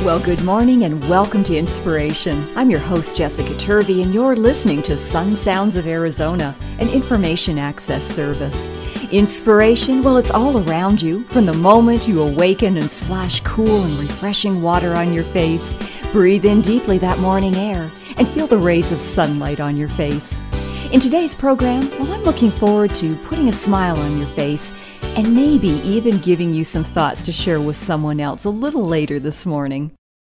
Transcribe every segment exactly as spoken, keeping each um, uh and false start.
Well, good morning and welcome to Inspiration. I'm your host, Jessica Turvey, and you're listening to Sun Sounds of Arizona, an information access service. Inspiration, well, it's all around you. From the moment you awaken and splash cool and refreshing water on your face, breathe in deeply that morning air, and feel the rays of sunlight on your face. In today's program, well, I'm looking forward to putting a smile on your face and maybe even giving you some thoughts to share with someone else a little later this morning.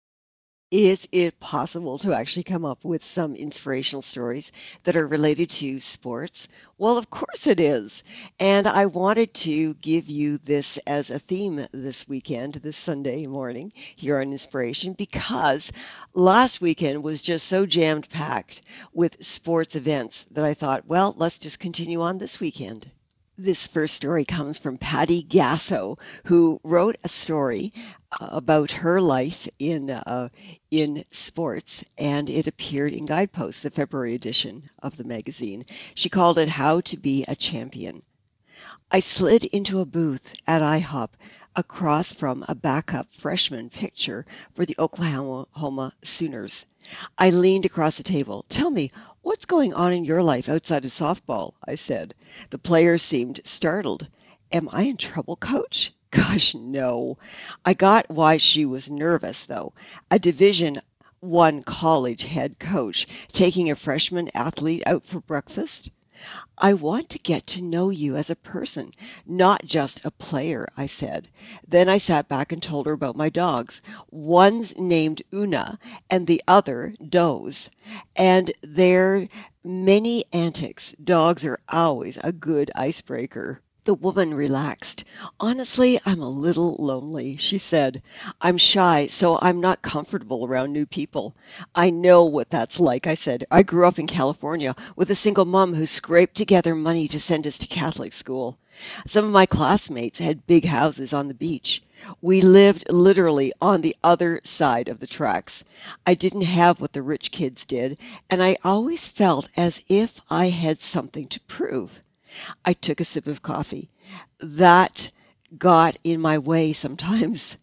Is it possible to actually come up with some inspirational stories that are related to sports? Well, of course it is. And I wanted to give you this as a theme this weekend, this Sunday morning here on Inspiration, because last weekend was just so jammed packed with sports events that I thought, well, let's just continue on this weekend. This first story comes from Patty Gasso, who wrote a story uh, about her life in uh, in sports, and it appeared in Guidepost, the February edition of the magazine. She called it How to Be a Champion. I slid into a booth at IHOP across from a backup freshman pitcher for the Oklahoma Sooners. I leaned across the table. Tell me, what's going on in your life outside of softball? I said. The player seemed startled. Am I in trouble, coach? Gosh, no. I got why she was nervous, though. A Division One college head coach taking a freshman athlete out for breakfast? I want to get to know you as a person, not just a player, I said. Then I sat back and told her about my dogs. One's named Una and the other Doze. And their many antics. Dogs are always a good icebreaker. The woman relaxed. Honestly, I'm a little lonely, she said. I'm shy, so I'm not comfortable around new people. I know what that's like, I said. I grew up in California with a single mom who scraped together money to send us to Catholic school. Some of my classmates had big houses on the beach. We lived literally on the other side of the tracks. I didn't have what the rich kids did, and I always felt as if I had something to prove. I took a sip of coffee. That got in my way sometimes.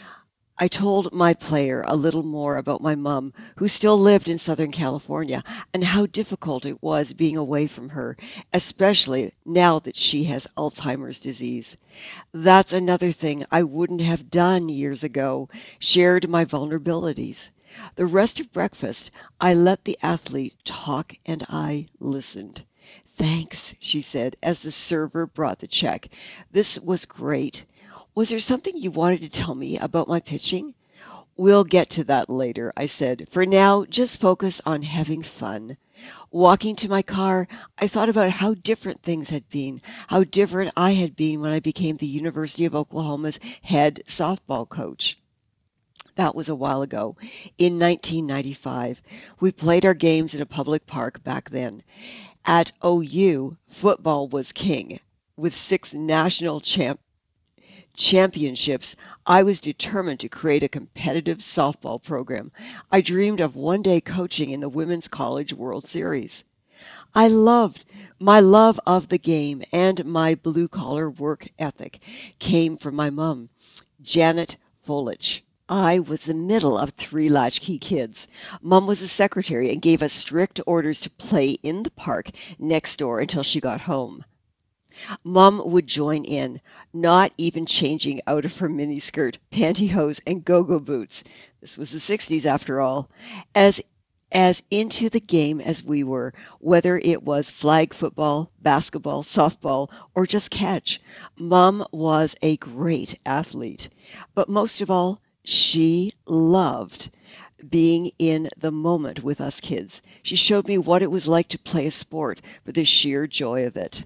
I told my player a little more about my mom, who still lived in Southern California, and how difficult it was being away from her, especially now that she has Alzheimer's disease. That's another thing I wouldn't have done years ago, shared my vulnerabilities. The rest of breakfast, I let the athlete talk and I listened. Thanks, she said, as the server brought the check. This was great. Was there something you wanted to tell me about my pitching? We'll get to that later, I said. For now, just focus on having fun. Walking to my car, I thought about how different things had been, how different I had been when I became the University of Oklahoma's head softball coach. That was a while ago, in nineteen ninety-five. We played our games in a public park back then. At O U, football was king. With six national champ- championships, I was determined to create a competitive softball program. I dreamed of one day coaching in the Women's College World Series. I loved, my love of the game and my blue-collar work ethic came from my mom, Janet Folich. I was the middle of three latchkey kids. Mom was a secretary and gave us strict orders to play in the park next door until she got home. Mom would join in, not even changing out of her miniskirt, pantyhose, and go-go boots. This was the sixties after all. As as into the game as we were, whether it was flag football, basketball, softball, or just catch. Mom was a great athlete. But most of all, she loved being in the moment with us kids. She showed me what it was like to play a sport for the sheer joy of it.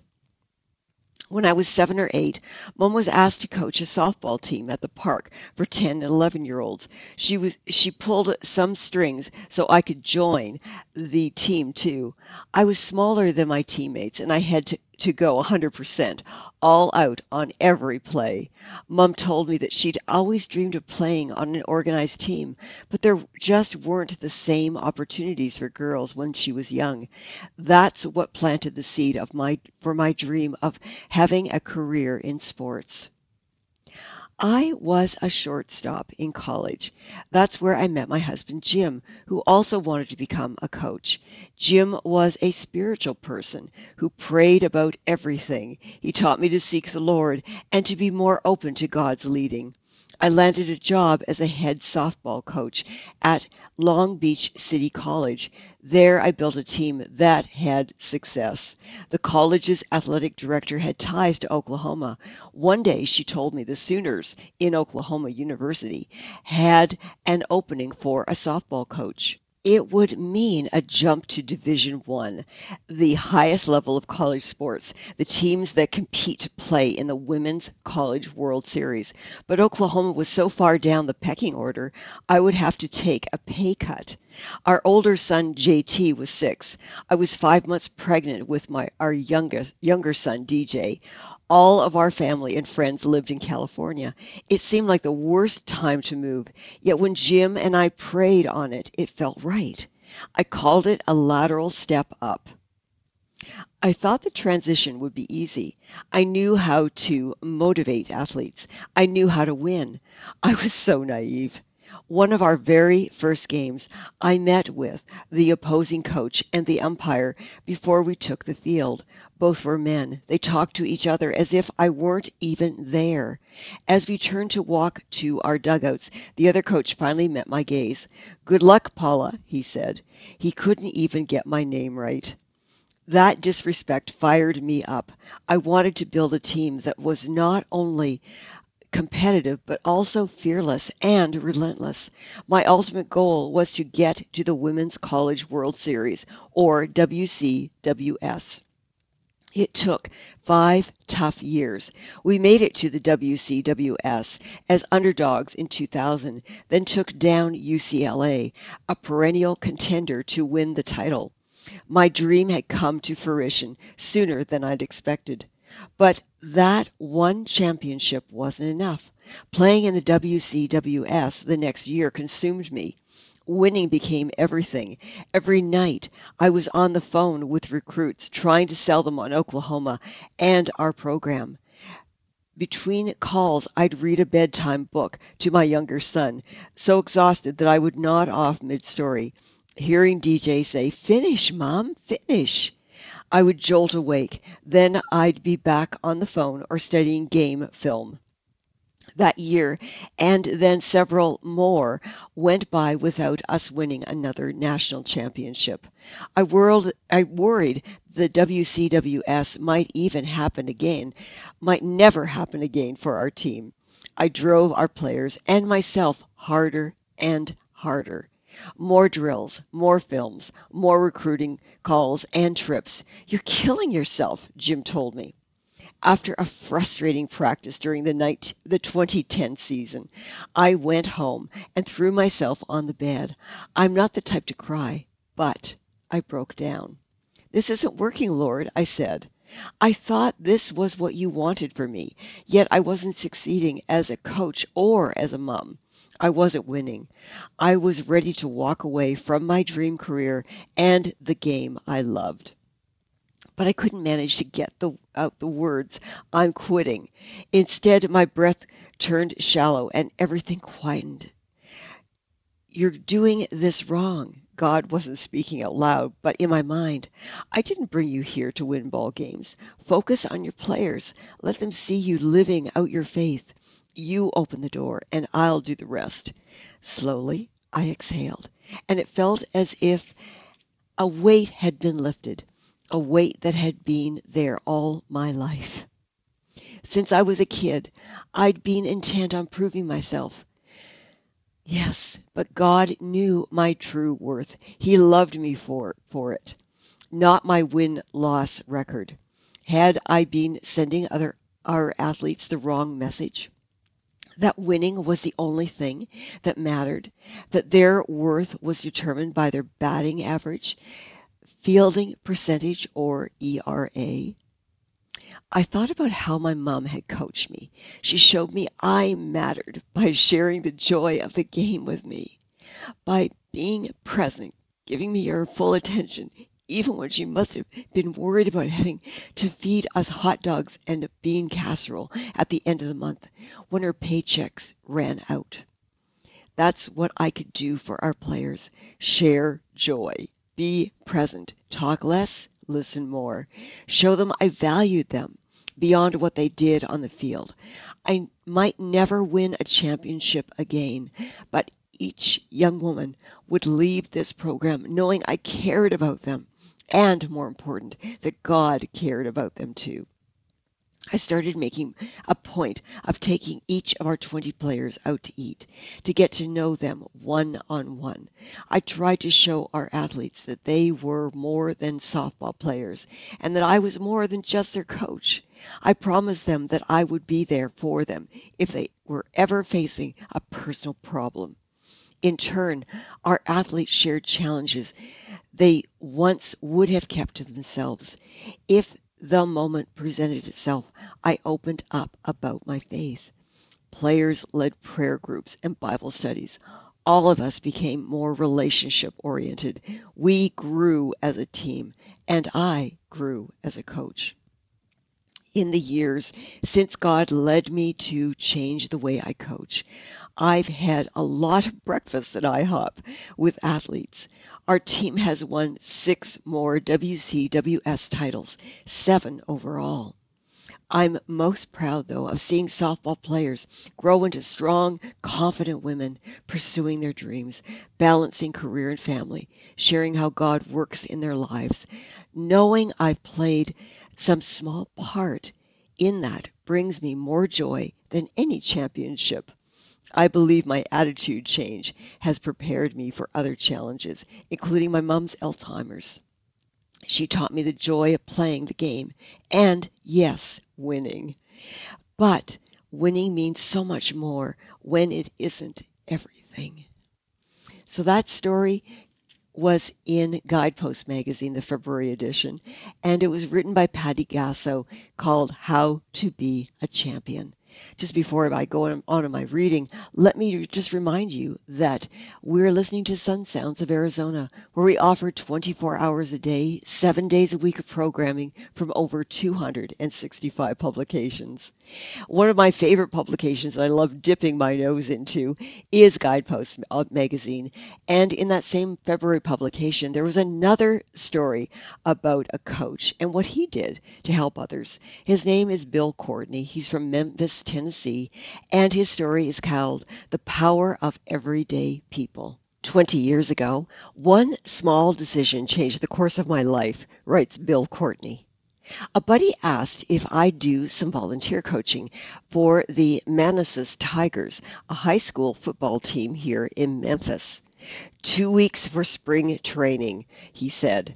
When I was seven or eight, Mom was asked to coach a softball team at the park for ten and eleven-year-olds. She was she pulled some strings so I could join the team too. I was smaller than my teammates, and I had to, to go one hundred percent, all out on every play. Mom told me that she'd always dreamed of playing on an organized team, but there just weren't the same opportunities for girls when she was young. That's what planted the seed of my for my dream of having a career in sports. I was a shortstop in college. That's where I met my husband, Jim, who also wanted to become a coach. Jim was a spiritual person who prayed about everything. He taught me to seek the Lord and to be more open to God's leading. I landed a job as a head softball coach at Long Beach City College. There I built a team that had success. The college's athletic director had ties to Oklahoma. One day she told me the Sooners in Oklahoma University had an opening for a softball coach. It would mean a jump to Division One, the highest level of college sports, the teams that compete to play in the Women's College World Series. But Oklahoma was so far down the pecking order, I would have to take a pay cut. Our older son, J T, was six. I was five months pregnant with my our youngest, younger son, D J. All of our family and friends lived in California. It seemed like the worst time to move, yet when Jim and I prayed on it, it felt right. I called it a lateral step up. I thought the transition would be easy. I knew how to motivate athletes. I knew how to win. I was so naive. One of our very first games, I met with the opposing coach and the umpire before we took the field. Both were men. They talked to each other as if I weren't even there. As we turned to walk to our dugouts, the other coach finally met my gaze. "Good luck, Paula," he said. He couldn't even get my name right. That disrespect fired me up. I wanted to build a team that was not only competitive, but also fearless and relentless. My ultimate goal was to get to the Women's College World Series, or W C W S. It took five tough years. We made it to the W C W S as underdogs in two thousand, then took down U C L A, a perennial contender, to win the title. My dream had come to fruition sooner than I'd expected. But that one championship wasn't enough. Playing in the W C W S the next year consumed me. Winning became everything. Every night I was on the phone with recruits trying to sell them on Oklahoma and our program. Between calls, I'd read a bedtime book to my younger son, so exhausted that I would nod off mid-story. Hearing D J say, "Finish, Mom, finish," I would jolt awake. Then I'd be back on the phone or studying game film. That year, and then several more, went by without us winning another national championship. I, whirled, I worried the W C W S might even happen again, might never happen again for our team. I drove our players and myself harder and harder. More drills, more films, more recruiting calls and trips. "You're killing yourself," Jim told me. After a frustrating practice during the night, the twenty ten season, I went home and threw myself on the bed. I'm not the type to cry, but I broke down. "This isn't working, Lord," I said. "I thought this was what you wanted for me, yet I wasn't succeeding as a coach or as a mom. I wasn't winning. I was ready to walk away from my dream career and the game I loved." But I couldn't manage to get the, out the words, "I'm quitting." Instead, my breath turned shallow and everything quietened. "You're doing this wrong." God wasn't speaking out loud, but in my mind. "I didn't bring you here to win ball games. Focus on your players. Let them see you living out your faith. You open the door, and I'll do the rest." Slowly, I exhaled, and it felt as if a weight had been lifted, a weight that had been there all my life. Since I was a kid, I'd been intent on proving myself. Yes, but God knew my true worth. He loved me for, for it, not my win-loss record. Had I been sending other our athletes the wrong message? That winning was the only thing that mattered, that their worth was determined by their batting average, fielding percentage, or E R A. I thought about how my mom had coached me. She showed me I mattered by sharing the joy of the game with me, by being present, giving me her full attention, even when she must have been worried about having to feed us hot dogs and a bean casserole at the end of the month when her paychecks ran out. That's what I could do for our players. Share joy. Be present. Talk less. Listen more. Show them I valued them beyond what they did on the field. I might never win a championship again, but each young woman would leave this program knowing I cared about them, and more important, that God cared about them too. I started making a point of taking each of our twenty players out to eat, to get to know them one-on-one. I tried to show our athletes that they were more than softball players, and that I was more than just their coach. I promised them that I would be there for them if they were ever facing a personal problem. In turn, our athletes shared challenges they once would have kept to themselves. If the moment presented itself, I opened up about my faith. Players led prayer groups and Bible studies. All of us became more relationship oriented. We grew as a team, and I grew as a coach. In the years since God led me to change the way I coach, I've had a lot of breakfast at IHOP with athletes. Our team has won six more W C W S titles, seven overall. I'm most proud, though, of seeing softball players grow into strong, confident women, pursuing their dreams, balancing career and family, sharing how God works in their lives. Knowing I've played some small part in that brings me more joy than any championship. I believe my attitude change has prepared me for other challenges, including my mom's Alzheimer's. She taught me the joy of playing the game and, yes, winning. But winning means so much more when it isn't everything. So that story was in Guidepost magazine, the February edition, and it was written by Patty Gasso, called How to Be a Champion. Just before I go on, on to my reading, let me just remind you that we're listening to Sun Sounds of Arizona, where we offer twenty-four hours a day, seven days a week of programming from over two hundred sixty-five publications. One of my favorite publications that I love dipping my nose into is Guidepost magazine. And in that same February publication, there was another story about a coach and what he did to help others. His name is Bill Courtney. He's from Memphis, Tennessee, and his story is called The Power of Everyday People. twenty years ago, one small decision changed the course of my life, writes Bill Courtney. A buddy asked if I'd do some volunteer coaching for the Manassas Tigers, a high school football team here in Memphis. Two weeks for spring training, he said.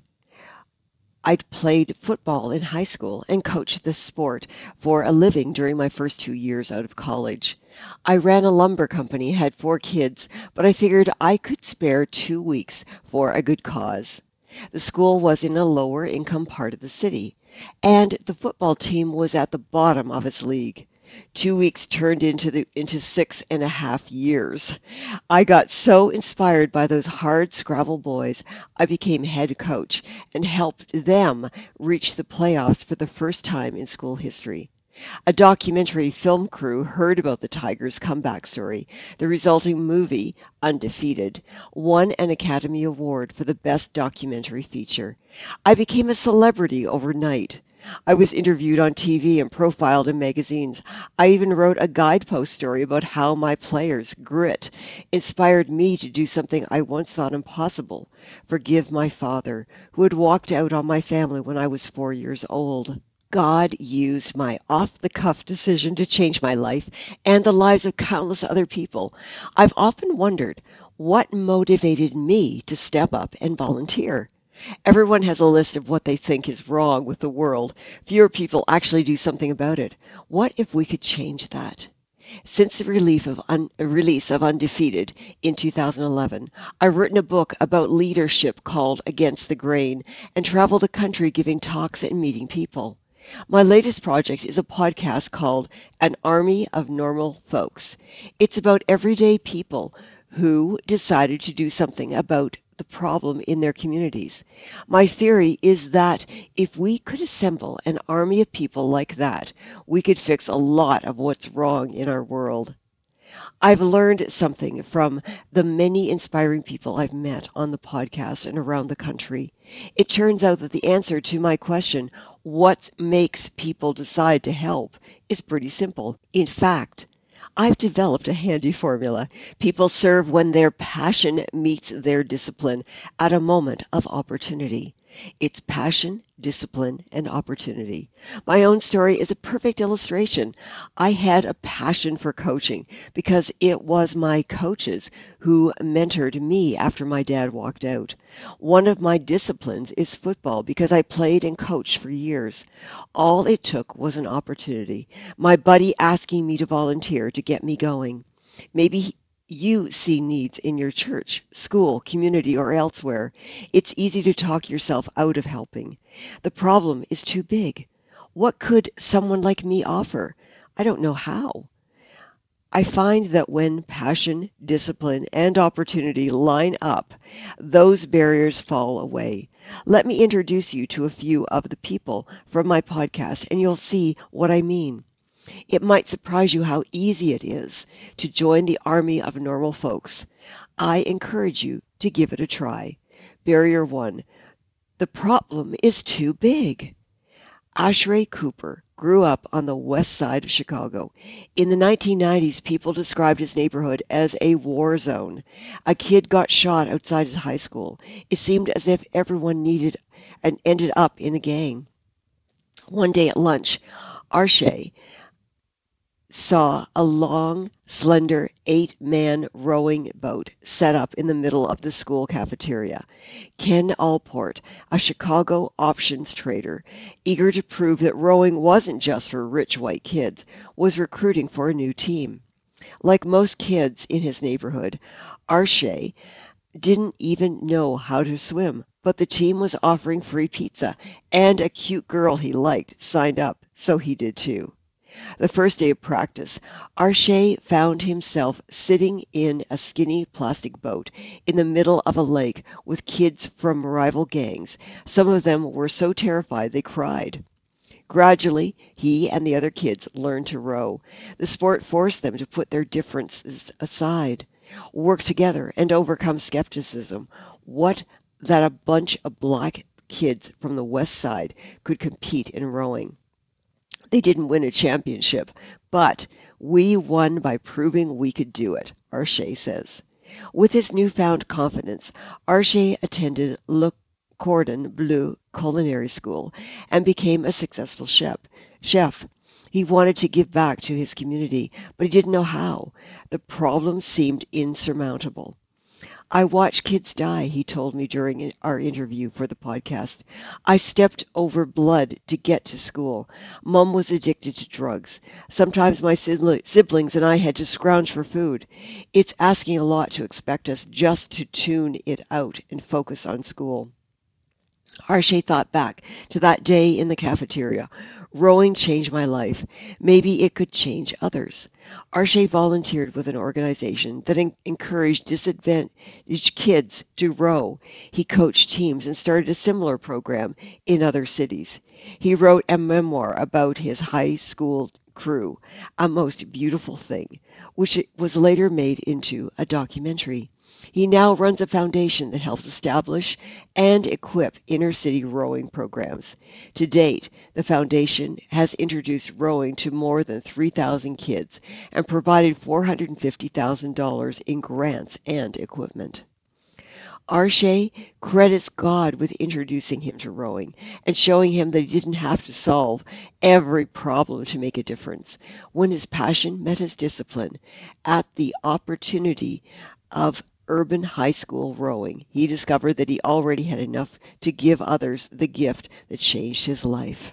I'd played football in high school and coached the sport for a living during my first two years out of college. I ran a lumber company, had four kids, but I figured I could spare two weeks for a good cause. The school was in a lower income part of the city, and the football team was at the bottom of its league. Two weeks turned into the into six and a half years. I got so inspired by those hard Scrabble boys, I became head coach and helped them reach the playoffs for the first time in school history. A documentary film crew heard about the Tigers' comeback story. The resulting movie, Undefeated, won an Academy Award for the Best Documentary Feature. I became a celebrity overnight. I was interviewed on T V and profiled in magazines. I even wrote a Guidepost story about how my players' grit inspired me to do something I once thought impossible: forgive my father, who had walked out on my family when I was four years old. God used my off-the-cuff decision to change my life and the lives of countless other people. I've often wondered what motivated me to step up and volunteer. Everyone has a list of what they think is wrong with the world. Fewer people actually do something about it. What if we could change that? Since the relief of un- release of Undefeated in two thousand eleven, I've written a book about leadership called Against the Grain and travel the country giving talks and meeting people. My latest project is a podcast called An Army of Normal Folks. It's about everyday people who decided to do something about the problem in their communities. My theory is that if we could assemble an army of people like that, we could fix a lot of what's wrong in our world. I've learned something from the many inspiring people I've met on the podcast and around the country. It turns out that the answer to my question, what makes people decide to help, is pretty simple. In fact, I've developed a handy formula. People serve when their passion meets their discipline at a moment of opportunity. It's passion, discipline, and opportunity. My own story is a perfect illustration. I had a passion for coaching because it was my coaches who mentored me after my dad walked out. One of my disciplines is football because I played and coached for years. All it took was an opportunity, my buddy asking me to volunteer to get me going. Maybe you see needs in your church, school, community, or elsewhere. It's easy to talk yourself out of helping. The problem is too big. What could someone like me offer? I don't know how. I find that when passion, discipline, and opportunity line up, those barriers fall away. Let me introduce you to a few of the people from my podcast, and you'll see what I mean. It might surprise you how easy it is to join the army of normal folks. I encourage you to give it a try. Barrier one, the problem is too big. Ashrey Cooper grew up on the west side of Chicago. In the nineteen nineties, people described his neighborhood as a war zone. A kid got shot outside his high school. It seemed as if everyone needed and ended up in a gang. One day at lunch, Ashrey saw a long, slender, eight-man rowing boat set up in the middle of the school cafeteria. Ken Allport, a Chicago options trader, eager to prove that rowing wasn't just for rich white kids, was recruiting for a new team. Like most kids in his neighborhood, Ashrey didn't even know how to swim, but the team was offering free pizza, and a cute girl he liked signed up, so he did too. The first day of practice, Ashrey found himself sitting in a skinny plastic boat in the middle of a lake with kids from rival gangs. Some of them were so terrified they cried. Gradually, he and the other kids learned to row. The sport forced them to put their differences aside, work together, and overcome skepticism. What that a bunch of black kids from the west side could compete in rowing. They didn't win a championship, but we won by proving we could do it, Ashrey says. With his newfound confidence, Ashrey attended Le Cordon Bleu Culinary School and became a successful chef. Chef. He wanted to give back to his community, but he didn't know how. The problem seemed insurmountable. I watch kids die, he told me during our interview for the podcast. I stepped over blood to get to school. Mom was addicted to drugs. Sometimes my siblings and I had to scrounge for food. It's asking a lot to expect us just to tune it out and focus on school. Ashrey thought back to that day in the cafeteria. Rowing changed my life. Maybe it could change others. Ashrey volunteered with an organization that en- encouraged disadvantaged kids to row. He coached teams and started a similar program in other cities. He wrote a memoir about his high school crew, A Most Beautiful Thing, which was later made into a documentary. He now runs a foundation that helps establish and equip inner-city rowing programs. To date, the foundation has introduced rowing to more than three thousand kids and provided four hundred fifty thousand dollars in grants and equipment. Ashrey credits God with introducing him to rowing and showing him that he didn't have to solve every problem to make a difference. When his passion met his discipline, at the opportunity of urban high school rowing, he discovered that he already had enough to give others the gift that changed his life.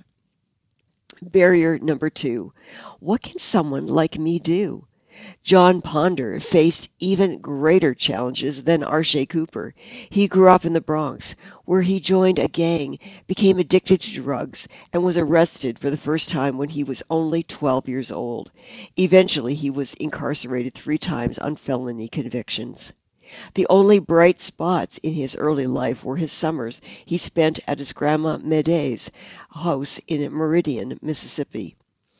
Barrier number two, what can someone like me do? John Ponder faced even greater challenges than Ashrey Cooper. He grew up in the Bronx, where he joined a gang, became addicted to drugs, and was arrested for the first time when he was only twelve years old. Eventually, he was incarcerated three times on felony convictions. The only bright spots in his early life were his summers he spent at his Grandma Meday's house in Meridian, Mississippi.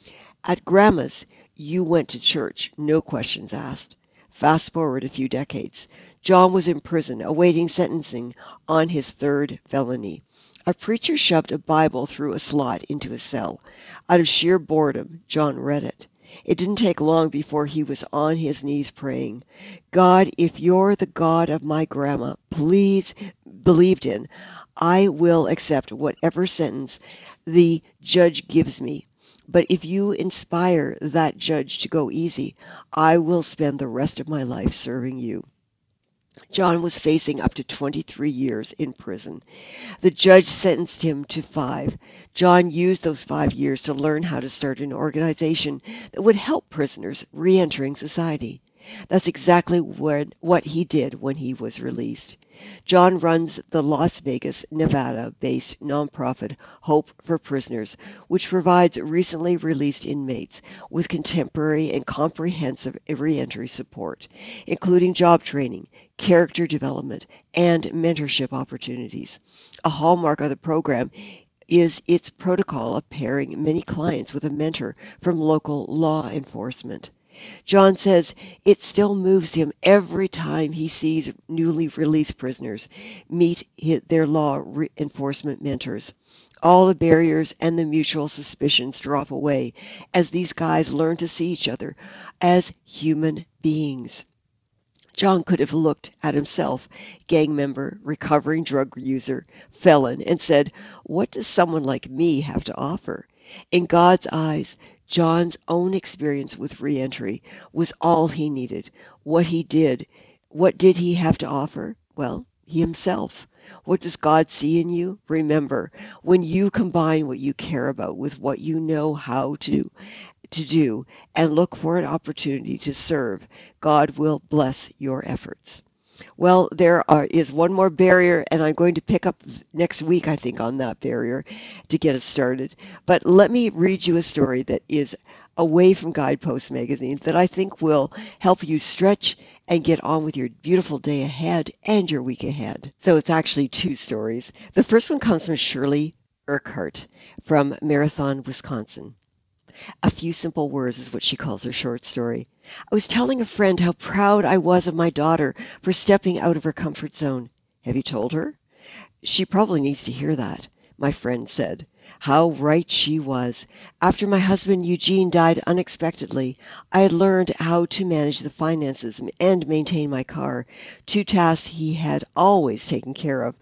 At Grandma's, you went to church, no questions asked. Fast forward a few decades. John was in prison, awaiting sentencing on his third felony. A preacher shoved a Bible through a slot into his cell. Out of sheer boredom, John read it. It didn't take long before he was on his knees praying, God, if you're the God of my grandma, please believed in, I will accept whatever sentence the judge gives me. But if you inspire that judge to go easy, I will spend the rest of my life serving you. John was facing up to twenty-three years in prison. The judge sentenced him to five. John used those five years to learn how to start an organization that would help prisoners re-entering society. That's exactly what, what he did when he was released. John runs the Las Vegas, Nevada-based nonprofit Hope for Prisoners, which provides recently released inmates with contemporary and comprehensive reentry support, including job training, character development, and mentorship opportunities. A hallmark of the program is its protocol of pairing many clients with a mentor from local law enforcement. John says it still moves him every time he sees newly released prisoners meet their law enforcement mentors. All the barriers and the mutual suspicions drop away as these guys learn to see each other as human beings. John could have looked at himself, gang member, recovering drug user, felon, and said, what does someone like me have to offer? In God's eyes, John's own experience with reentry was all he needed. What he did, what did he have to offer? Well, he himself. What does God see in you? Remember, when you combine what you care about with what you know how to, to do and look for an opportunity to serve, God will bless your efforts. Well, there are, is one more barrier, and I'm going to pick up next week, I think, on that barrier to get us started. But let me read you a story that is away from Guidepost Magazine that I think will help you stretch and get on with your beautiful day ahead and your week ahead. So it's actually two stories. The first one comes from Shirley Urquhart from Marathon, Wisconsin. A few simple words is what she calls her short story. I was telling a friend how proud I was of my daughter for stepping out of her comfort zone. Have you told her? She probably needs to hear that, my friend said. How right she was. After my husband Eugene died unexpectedly, I had learned how to manage the finances and maintain my car, two tasks he had always taken care of.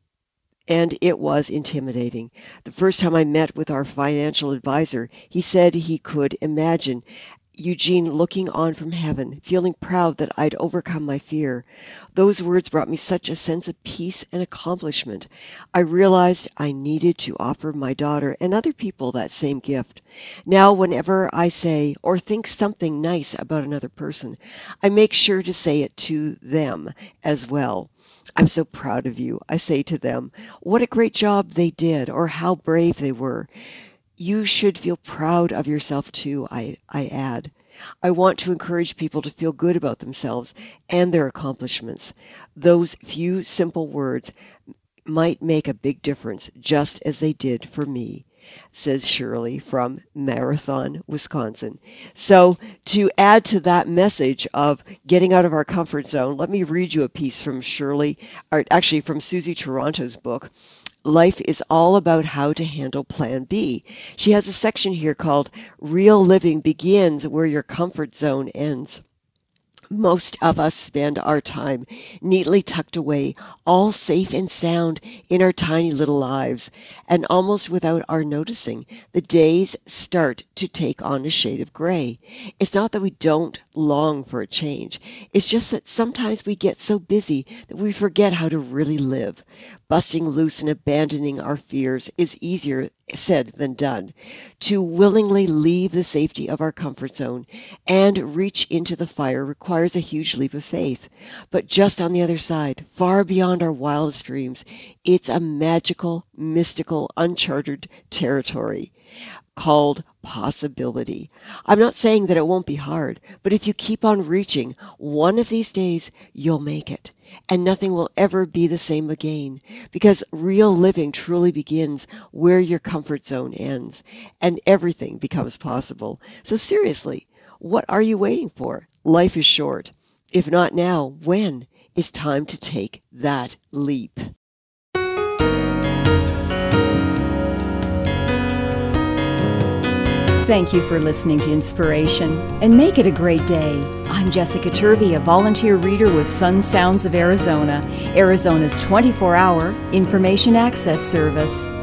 And it was intimidating. The first time I met with our financial advisor, he said he could imagine Eugene looking on from heaven, feeling proud that I'd overcome my fear. Those words brought me such a sense of peace and accomplishment. I realized I needed to offer my daughter and other people that same gift. Now, whenever I say or think something nice about another person, I make sure to say it to them as well. I'm so proud of you, I say to them. What a great job they did, or how brave they were. You should feel proud of yourself too, I, I add. I want to encourage people to feel good about themselves and their accomplishments. Those few simple words might make a big difference, just as they did for me, says Shirley from Marathon, Wisconsin. So to add to that message of getting out of our comfort zone, let me read you a piece from Shirley, or actually from Susie Toronto's book, Life is All About How to Handle Plan B. She has a section here called Real Living Begins Where Your Comfort Zone Ends. Most of us spend our time neatly tucked away, all safe and sound in our tiny little lives, and almost without our noticing, the days start to take on a shade of gray. It's not that we don't long for a change. It's just that sometimes we get so busy that we forget how to really live. Busting loose and abandoning our fears is easier said than done. To willingly leave the safety of our comfort zone and reach into the fire requires a huge leap of faith. But just on the other side, far beyond our wildest dreams, it's a magical mystical, uncharted territory called possibility. I'm not saying that it won't be hard, but if you keep on reaching, one of these days you'll make it. And nothing will ever be the same again, because real living truly begins where your comfort zone ends, and everything becomes possible. So seriously, what are you waiting for? Life is short. If not now, when? It's time to take that leap. Thank you for listening to Inspiration, and make it a great day. I'm Jessica Turvey, a volunteer reader with Sun Sounds of Arizona, Arizona's twenty-four hour information access service.